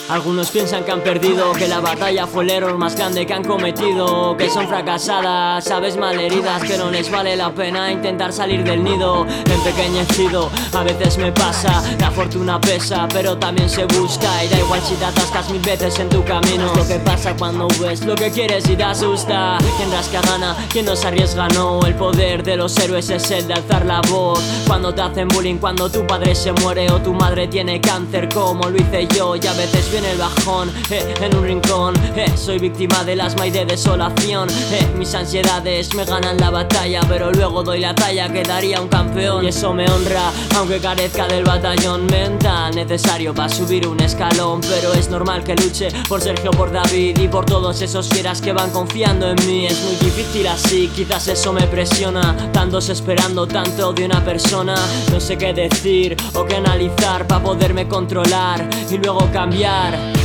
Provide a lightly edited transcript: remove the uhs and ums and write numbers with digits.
Algunos piensan que han perdido, que la batalla fue el error más grande que han cometido, que son fracasadas, aves malheridas, que no les vale la pena intentar salir del nido. Empequeñecido, a veces me pasa, la fortuna pesa, pero también se busca. Y da igual si te atascas 1000 veces en tu camino. Es lo que pasa cuando ves lo que quieres y te asusta. Quien rasca gana, quien no se arriesga no. El poder de los héroes es el de alzar la voz. Cuando te hacen bullying, cuando tu padre se muere o tu madre tiene cáncer como lo hice yo. Y a veces viene el bajón, en un rincón, soy víctima del asma y de desolación, mis ansiedades me ganan la batalla, pero luego doy la talla que daría un campeón. Y eso me honra, aunque carezca del batallón mental necesario para subir un escalón. Pero es normal que luche por Sergio, por David y por todos esos fieras que van confiando en mí. Es muy difícil así, quizás eso me presiona, tantos esperando tanto de una persona. No sé qué decir o qué analizar para poderme controlar y luego cambiar.